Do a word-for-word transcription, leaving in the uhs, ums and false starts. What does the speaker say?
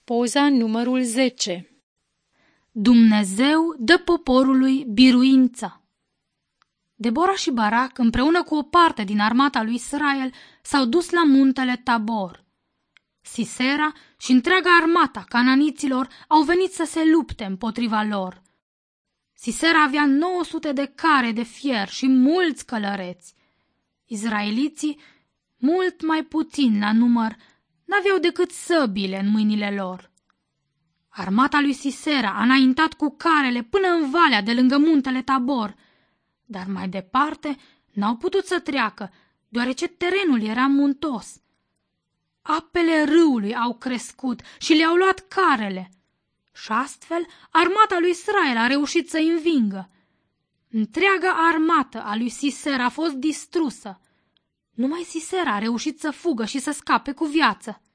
Poza numărul zece. Dumnezeu dă poporului biruință. Debora și Barac, împreună cu o parte din armata lui Israel, s-au dus la muntele Tabor. Sisera și întreaga armata cananiților au venit să se lupte împotriva lor. Sisera avea nouă sute de care de fier și mulți călăreți. Izraeliții, mult mai puțin la număr, n-aveau decât săbile în mâinile lor. Armata lui Sisera a înaintat cu carele până în valea de lângă muntele Tabor, dar mai departe n-au putut să treacă, deoarece terenul era muntos. Apele râului au crescut și le-au luat carele și astfel armata lui Israel a reușit să-i învingă. Întreaga armată a lui Sisera a fost distrusă. Numai Sisera a reușit să fugă și să scape cu viață.